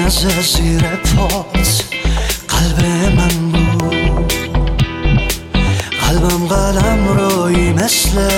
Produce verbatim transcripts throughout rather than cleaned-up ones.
از زیر پات قلب من بود، قلبم قلم روی مثل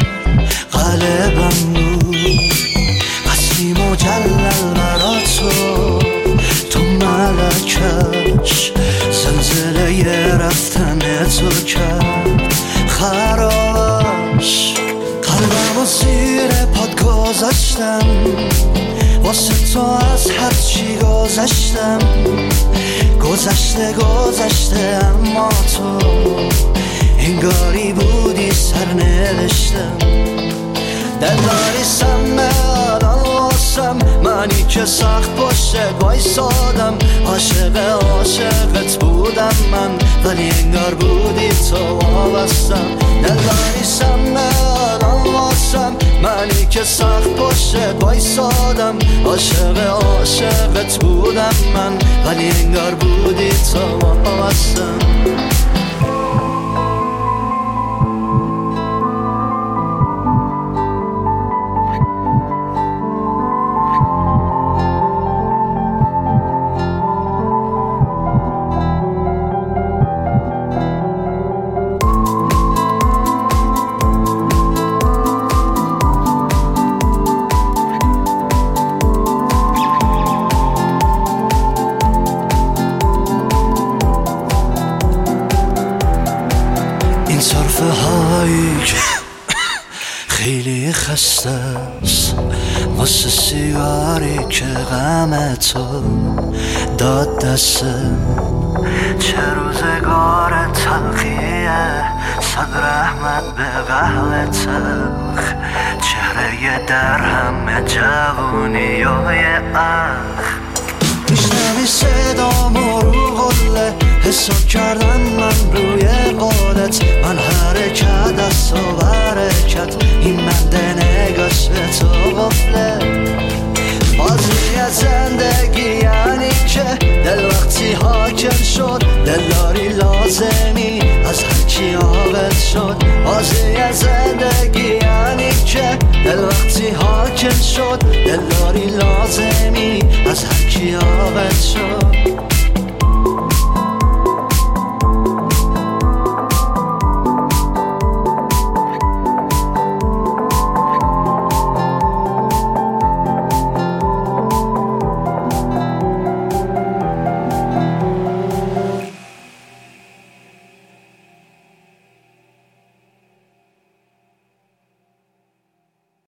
قلبم بود. قصدی مجلل برا تو، تو ملکش زلزله رفتن تو کرد خرابش. قلبم و زیر پاد گذاشتم، واسه تو از هر چی گذشتم. گذشته گذشته اما تو انگاری بودی سرنوشتم. دلداری سمه الان واسم، منی که سخت پشتت وایسادم. عاشق عاشقت بودم من، ولی انگار بودی تو وابستم. دلداری سمه الان واسم، منی که سخت پشتت وایسادم. عاشق عاشقت بودم من، ولی انگار بودی تو وابستم. این صرفه هایی که خیلی خسته است، واسه سیگاری که غم تو داد دستم. چه روزگار تلخیه، صد رحمت به قهوه تلخ. چهره در همه جوونی های اخ. میشنوی صدامو رو قله، حساب کردم من روی قولت. من حرکت از تو برکت، این بنده نگاش به تو غفله. بازی از زندگی یعنی که دل وقتی حاکم شد، دلداری لازمی از هر کی عاقل شد. بازی از زندگی یعنی که دل وقتی حاکم شد، دلداری لازمی از هر کی عاقل شد.